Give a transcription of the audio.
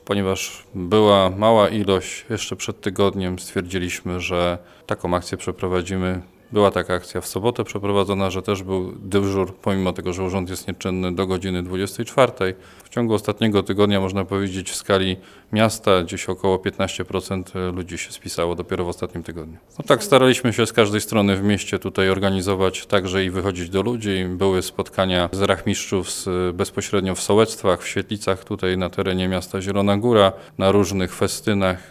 Ponieważ była mała ilość, jeszcze przed tygodniem stwierdziliśmy, że taką akcję przeprowadzimy. Była taka akcja w sobotę przeprowadzona, że też był dyżur, pomimo tego, że urząd jest nieczynny do godziny 24. W ciągu ostatniego tygodnia, można powiedzieć, w skali miasta gdzieś około 15% ludzi się spisało dopiero w ostatnim tygodniu. No tak, staraliśmy się z każdej strony w mieście tutaj organizować także i wychodzić do ludzi. Były spotkania z rachmistrzów bezpośrednio w sołectwach, w Świetlicach, tutaj na terenie miasta Zielona Góra, na różnych festynach.